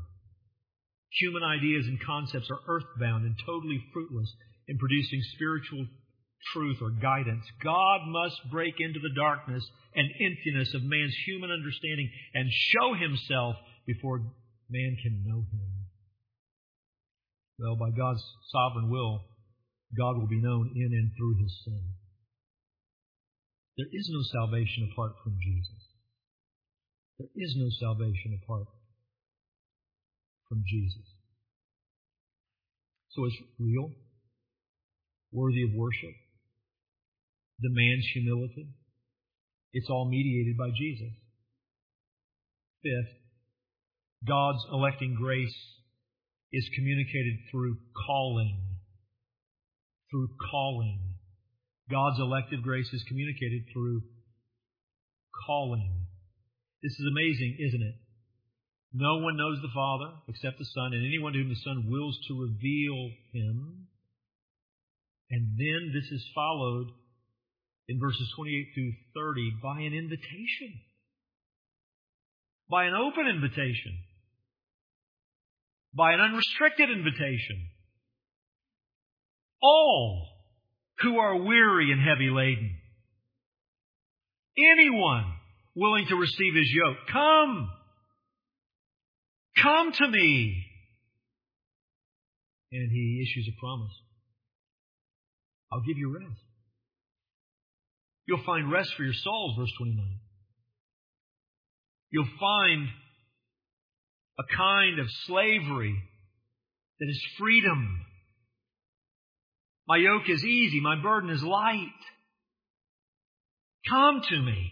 Human ideas and concepts are earthbound and totally fruitless in producing spiritual truth or guidance. God must break into the darkness and emptiness of man's human understanding and show Himself before man can know Him. Well, by God's sovereign will, God will be known in and through His Son. There is no salvation apart from Jesus. There is no salvation apart from Jesus. So it's real, worthy of worship, demands humility. It's all mediated by Jesus. Fifth, God's electing grace is communicated through calling. Through calling. God's elective grace is communicated through calling. This is amazing, isn't it? No one knows the Father except the Son, and anyone to whom the Son wills to reveal Him. And then this is followed in verses 28 through 30 by an invitation. By an open invitation. By an unrestricted invitation. All who are weary and heavy laden. Anyone willing to receive His yoke. Come. Come to me. And He issues a promise. I'll give you rest. You'll find rest for your souls, verse 29. You'll find a kind of slavery that is freedom. My yoke is easy, my burden is light. Come to me.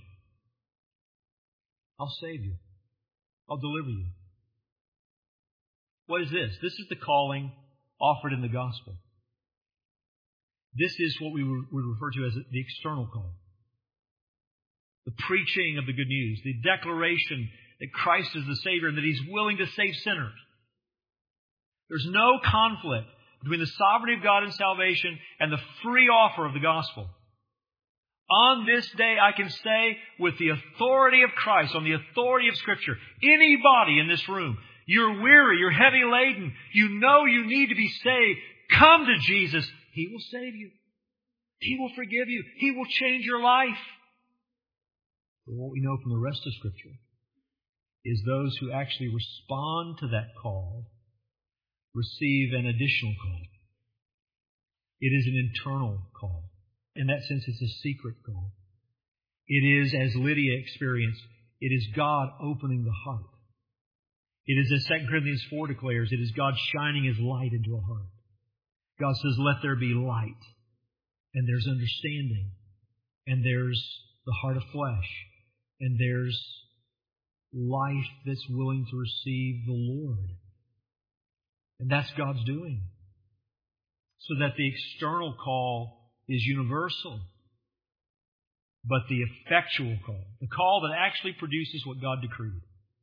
I'll save you. I'll deliver you. What is this? This is the calling offered in the gospel. This is what we would refer to as the external call. The preaching of the good news, the declaration that Christ is the Savior and that He's willing to save sinners. There's no conflict between the sovereignty of God in salvation and the free offer of the gospel. On this day, I can say with the authority of Christ, on the authority of Scripture, anybody in this room, you're weary, you're heavy laden, you know you need to be saved, come to Jesus. He will save you. He will forgive you. He will change your life. But what we know from the rest of Scripture is those who actually respond to that call receive an additional call. It is an internal call. In that sense, it's a secret call. It is, as Lydia experienced, it is God opening the heart. It is, as 2 Corinthians 4 declares, it is God shining His light into a heart. God says, let there be light. And there's understanding. And there's the heart of flesh. And there's life that's willing to receive the Lord. And that's God's doing. So that the external call is universal. But the effectual call, the call that actually produces what God decreed,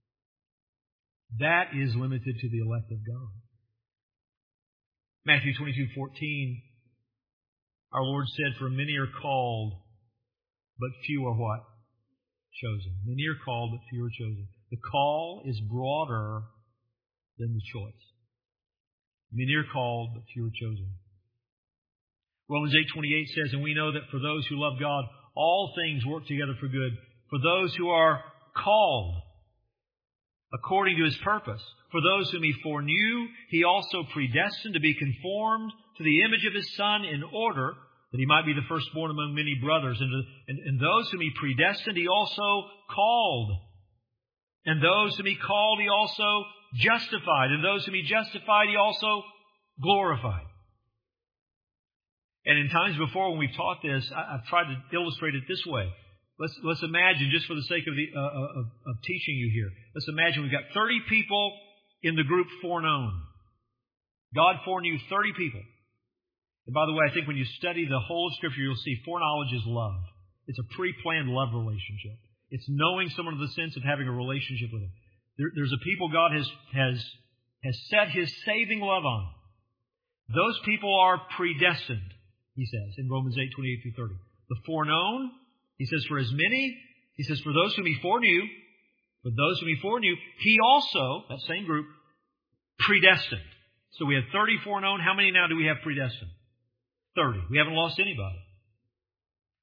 that is limited to the elect of God. Matthew 22:14, our Lord said, for many are called, but few are what? Chosen. Many are called, but few are chosen. The call is broader than the choice. Many are called, but few are chosen. Romans 8:28 says, and we know that for those who love God, all things work together for good. For those who are called according to His purpose. For those whom He foreknew, He also predestined to be conformed to the image of His Son in order that He might be the firstborn among many brothers. And those whom He predestined, He also called. And those whom He called, He also justified. And those whom He justified, He also glorified. And in times before when we've taught this, I've tried to illustrate it this way. Let's imagine, just for the sake of teaching you here, let's imagine we've got 30 people in the group foreknown. God foreknew 30 people. And by the way, I think when you study the whole of Scripture, you'll see foreknowledge is love. It's a pre-planned love relationship. It's knowing someone in the sense of having a relationship with them. There's a people God has set His saving love on. Those people are predestined, He says in Romans 8:28-30. The foreknown, He says, for as many, He says, for those whom He foreknew, He also, that same group, predestined. So we have 30 foreknown. How many now do we have predestined? 30. We haven't lost anybody.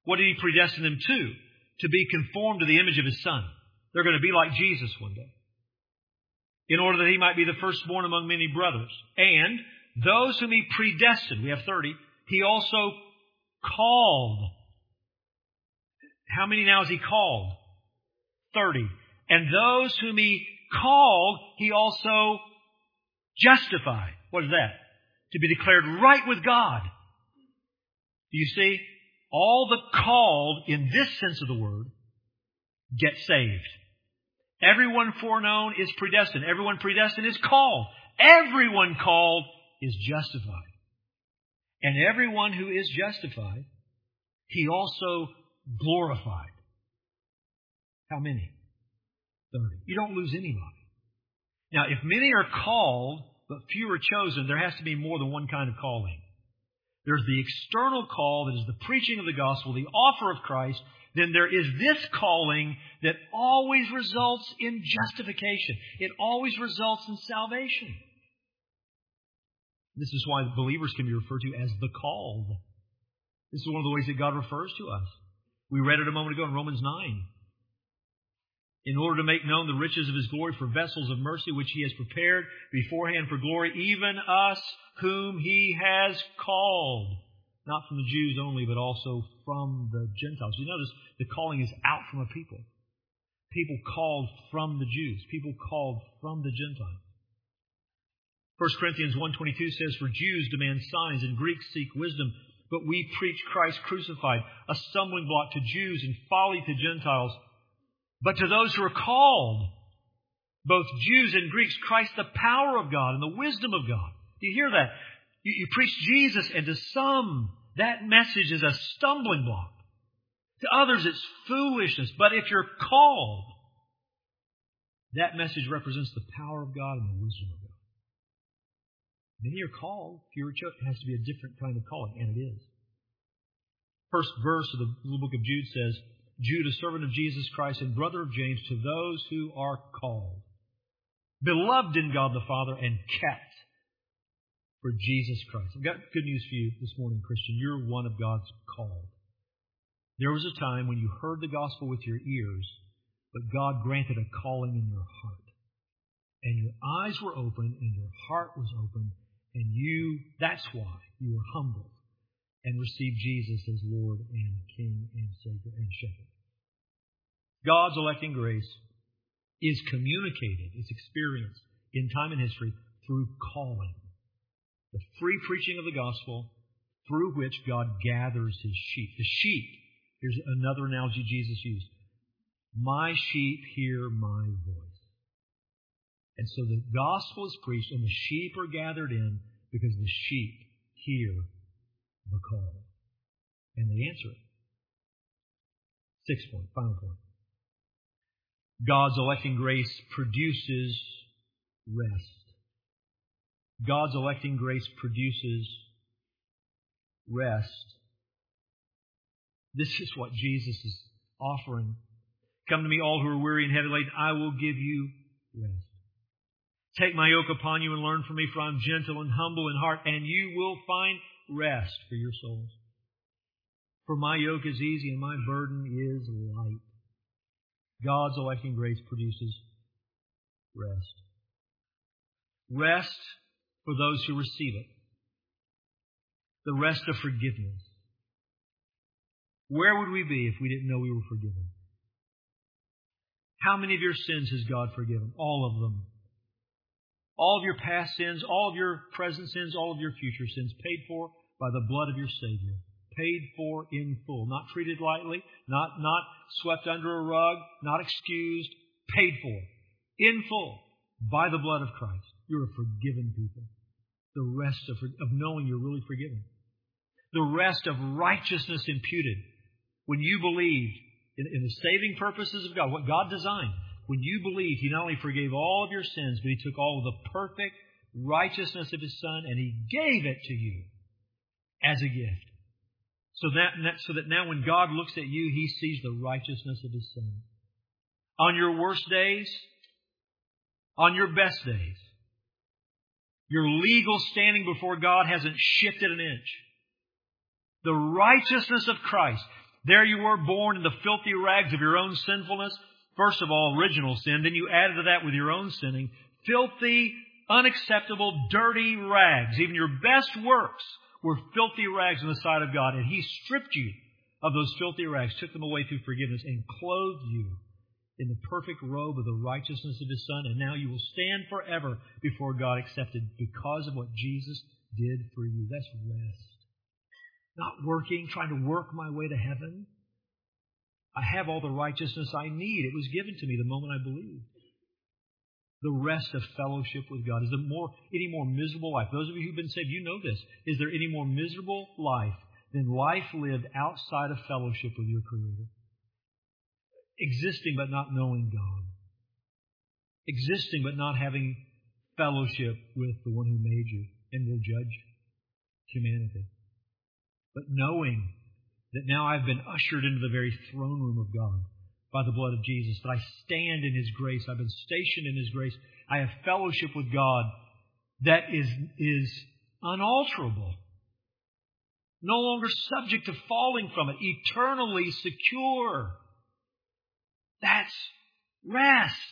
What did He predestine them to? To be conformed to the image of His Son. They're going to be like Jesus one day. In order that He might be the firstborn among many brothers. And those whom He predestined, we have 30, He also called. How many now has He called? 30. And those whom He called, He also justified. What is that? To be declared right with God. Do you see? All the called, in this sense of the word, get saved. Everyone foreknown is predestined. Everyone predestined is called. Everyone called is justified. And everyone who is justified, He also glorified. How many? 30. You don't lose anybody. Now, if many are called, but few are chosen, there has to be more than one kind of calling. There's the external call that is the preaching of the gospel, the offer of Christ. Then there is this calling that always results in justification. It always results in salvation. This is why believers can be referred to as the called. This is one of the ways that God refers to us. We read it a moment ago in Romans 9. In order to make known the riches of His glory for vessels of mercy, which He has prepared beforehand for glory, even us whom He has called. Not from the Jews only, but also from the Gentiles. You notice the calling is out from a people. People called from the Jews. People called from the Gentiles. 1 Corinthians 1:22 says, "For Jews demand signs and Greeks seek wisdom, but we preach Christ crucified, a stumbling block to Jews and folly to Gentiles. But to those who are called, both Jews and Greeks, Christ the power of God and the wisdom of God." Do you hear that? You preach Jesus, and to some, that message is a stumbling block. To others, it's foolishness. But if you're called, that message represents the power of God and the wisdom of God. Many are called, few are chosen. It has to be a different kind of calling, and it is. First verse of the little book of Jude says, "Jude, a servant of Jesus Christ and brother of James, to those who are called, beloved in God the Father, and kept for Jesus Christ." I've got good news for you this morning, Christian. You're one of God's called. There was a time when you heard the gospel with your ears, but God granted a calling in your heart. And your eyes were open and your heart was open, and that's why you were humbled and received Jesus as Lord and King and Savior and Shepherd. God's electing grace is communicated, it's experienced in time and history through calling. The free preaching of the gospel through which God gathers His sheep. The sheep, here's another analogy Jesus used. My sheep hear my voice. And so the gospel is preached and the sheep are gathered in because the sheep hear the call. And they answer it. 6th point, final point. God's electing grace produces rest. God's electing grace produces rest. This is what Jesus is offering. "Come to me, all who are weary and heavy laden, I will give you rest. Take my yoke upon you and learn from me, for I am gentle and humble in heart, and you will find rest for your souls. For my yoke is easy and my burden is light." God's electing grace produces rest. Rest for those who receive it. The rest of forgiveness. Where would we be if we didn't know we were forgiven? How many of your sins has God forgiven? All of them. All of your past sins, all of your present sins, all of your future sins, paid for by the blood of your Savior. Paid for in full. Not treated lightly, not swept under a rug, not excused. Paid for in full by the blood of Christ. You're a forgiven people. The rest of knowing you're really forgiven. The rest of righteousness imputed. When you believed in the saving purposes of God, what God designed, when you believed, He not only forgave all of your sins, but He took all of the perfect righteousness of His Son and He gave it to you as a gift. So that now when God looks at you, He sees the righteousness of His Son. On your worst days, on your best days, your legal standing before God hasn't shifted an inch. The righteousness of Christ, There you were, born in the filthy rags of your own sinfulness. First of all, original sin. Then you added to that with your own sinning. Filthy, unacceptable, dirty rags. Even your best works were filthy rags in the sight of God. And He stripped you of those filthy rags, took them away through forgiveness, and clothed you in the perfect robe of the righteousness of His Son. And now you will stand forever before God accepted because of what Jesus did for you. That's rest. Not working, trying to work my way to heaven. I have all the righteousness I need. It was given to me the moment I believed. The rest of fellowship with God. Is there any more miserable life? Those of you who've been saved, you know this. Is there any more miserable life than life lived outside of fellowship with your Creator? Existing but not knowing God. Existing but not having fellowship with the one who made you and will judge humanity. But knowing that now I've been ushered into the very throne room of God by the blood of Jesus, that I stand in His grace, I've been stationed in His grace, I have fellowship with God that is unalterable, no longer subject to falling from it, eternally secure. That's rest.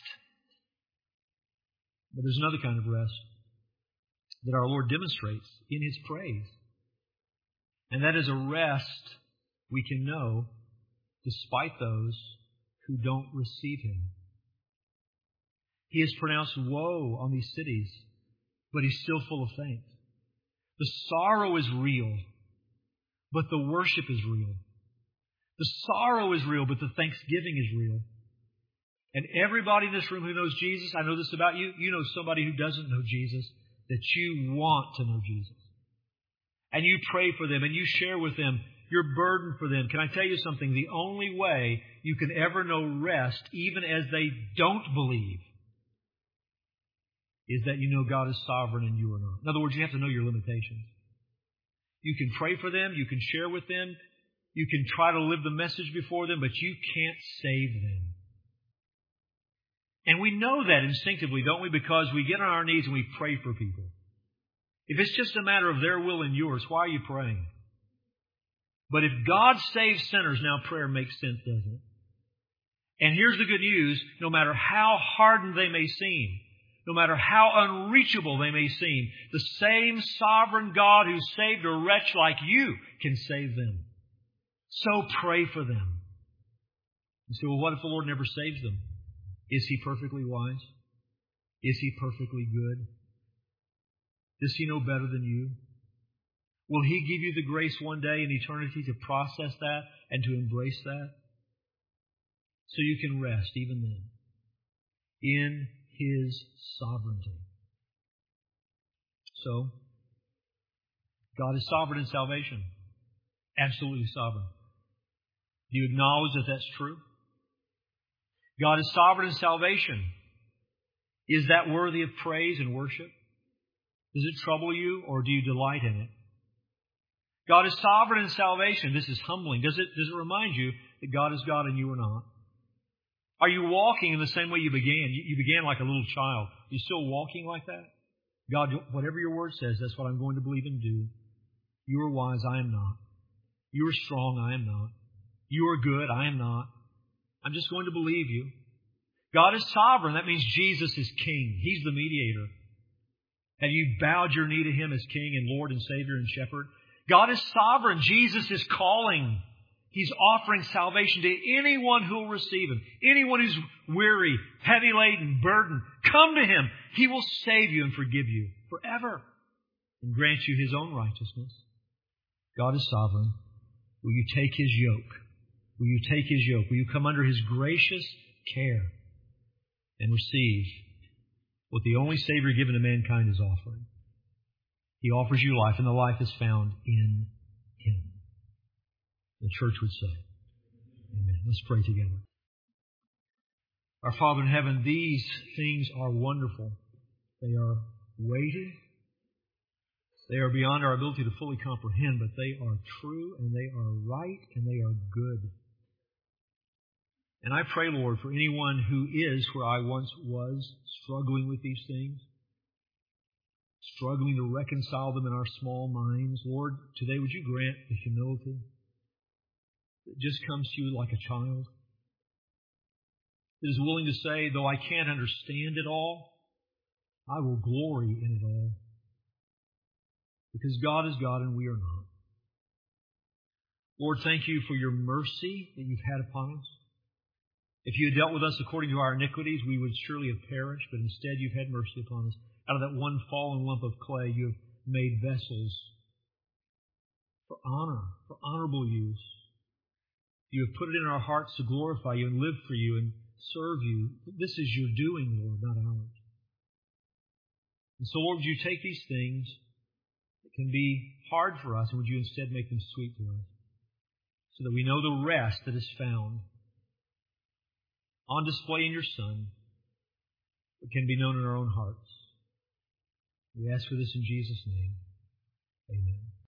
But there's another kind of rest that our Lord demonstrates in His praise. And that is a rest we can know despite those who don't receive Him. He has pronounced woe on these cities, but He's still full of thanks. The sorrow is real, but the worship is real. The sorrow is real, but the thanksgiving is real. And everybody in this room who knows Jesus, I know this about you, you know somebody who doesn't know Jesus, that you want to know Jesus. And you pray for them and you share with them your burden for them. Can I tell you something? The only way you can ever know rest, even as they don't believe, is that you know God is sovereign and you are not. In other words, you have to know your limitations. You can pray for them, you can share with them, you can try to live the message before them, but you can't save them. And we know that instinctively, don't we? Because we get on our knees and we pray for people. If it's just a matter of their will and yours, why are you praying? But if God saves sinners, now prayer makes sense, doesn't it? And here's the good news. No matter how hardened they may seem, no matter how unreachable they may seem, the same sovereign God who saved a wretch like you can save them. So pray for them. You say, well, what if the Lord never saves them? Is He perfectly wise? Is He perfectly good? Does He know better than you? Will He give you the grace one day in eternity to process that and to embrace that? So you can rest even then in His sovereignty. So, God is sovereign in salvation. Absolutely sovereign. Do you acknowledge that that's true? God is sovereign in salvation. Is that worthy of praise and worship? Does it trouble you or do you delight in it? God is sovereign in salvation. This is humbling. Does it remind you that God is God and you are not? Are you walking in the same way you began? You began like a little child. Are you still walking like that? God, whatever your word says, that's what I'm going to believe and do. You are wise, I am not. You are strong, I am not. You are good, I am not. I'm just going to believe you. God is sovereign. That means Jesus is King. He's the mediator. Have you bowed your knee to Him as King and Lord and Savior and Shepherd? God is sovereign. Jesus is calling. He's offering salvation to anyone who will receive Him. Anyone who's weary, heavy laden, burdened. Come to Him. He will save you and forgive you forever and grant you His own righteousness. God is sovereign. Will you take His yoke? Will you take His yoke? Will you come under His gracious care and receive what the only Savior given to mankind is offering? He offers you life, and the life is found in Him. The church would say, amen. Let's pray together. Our Father in heaven, these things are wonderful. They are weighty. They are beyond our ability to fully comprehend, but they are true, and they are right, and they are good. And I pray, Lord, for anyone who is where I once was, struggling with these things, struggling to reconcile them in our small minds. Lord, today would you grant the humility that just comes to you like a child, that is willing to say, though I can't understand it all, I will glory in it all. Because God is God and we are not. Lord, thank you for your mercy that you've had upon us. If you had dealt with us according to our iniquities, we would surely have perished, but instead you've had mercy upon us. Out of that one fallen lump of clay, you have made vessels for honor, for honorable use. You have put it in our hearts to glorify you and live for you and serve you. This is your doing, Lord, not ours. And so, Lord, would you take these things that can be hard for us, and would you instead make them sweet to us, so that we know the rest that is found on display in your Son, but can be known in our own hearts. We ask for this in Jesus' name. Amen.